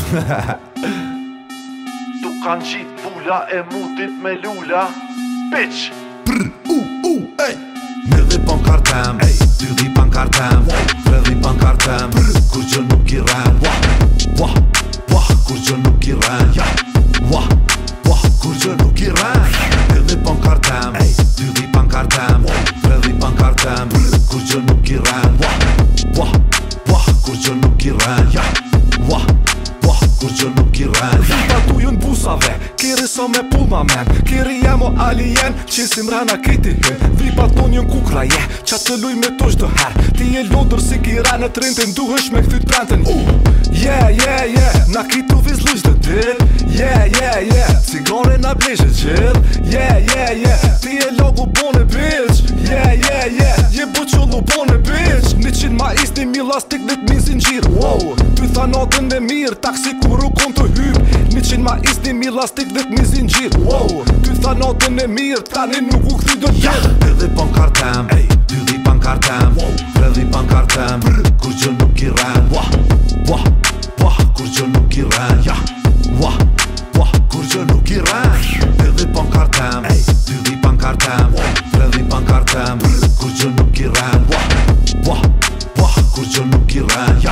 Tu kanë qitë pula e mutit me lula Bitch Ej Me dhe pankartem Ty dhi pankartem Tre dhi pankartem Kur gjë nuk i ren Kur gjë nuk i ren Kur gjë nuk i ren Me dhe pankartem Ty dhi pankartem Tre dhi pankartem Kur gjë nuk i ren Kur gjë nuk i ren Kur gjë nuk i ren Vipa tu ju n'busave Kiri so me pull ma men Kiri jem o alien Qesim rana kriti hyn Vipa ton jën kukra je Qa të luj me to shdo her Ti e lodër si kira në trintin Duhesh me këthyt prenten Yeah Na kritu viz luj shdo dit Yeah Cigare na bleshe gjith Yeah Ti e logu bone bitch Yeah Je buqullu bone bitch 100 ma isni mi lastik dhe t'min zingjir Ty tha natën e mirë Taksi kur u kon të hyp 100 ma isni mi lastik dhe t'min zingjir Ty tha natën e mirë Tani nuk u këthy do t'jet Edhe pankartem Ty dhi pankartem Tre dhi pankartem Kur gjë nuk i ren Kur gjë nuk i ren Kur gjë nuk i ren Edhe pankartem Ty dhi pankartem Tre dhi pankartem Kur gjë nuk i ren Kur gjë nuk i ren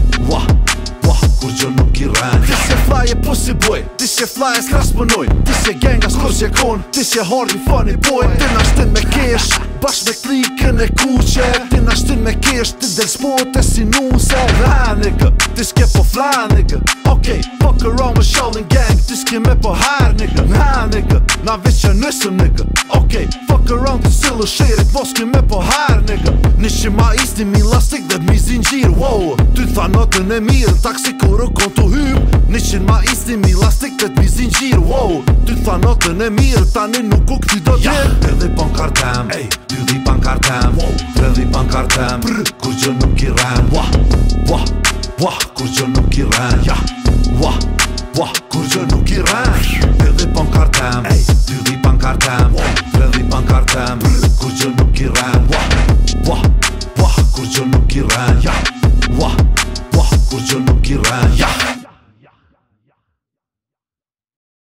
Kur gjë nuk i ren Ti se fly e pussy boy Ti se fly e s'kras pënoj Ti se gang as kur që kon Ti se hardy funny boy Ti na shtin me kesh Bashk me klikën e kuqe Ti na shtin me kesh Ti del spot e si nuse nigga Ti s'ke po fly nigga Okay, fuck around with Shaolin gang Ti s'ke me po her nigga nigga Na veç që nësëm nigga Okay, fuck around të sillu shirit Mos ke me po her nigga 100 ma isni mi lastik dhe mi zingjir Ty tha natën e mirë Taksi kur u kon të hyp 100 ma isni mi lastik dhe mi zingjir Ty tha natën e mirë Tani nuk u këti do t'jet Edhe pankartem Ty dhi pankartem Tre dhi pankartem Kur gjë nuk i ren Kur gjë nuk i ren Kur gjë nuk i ren Edhe pankartem Ty dhi pankartem Tre dhi pankartem Kur gjë nuk i ren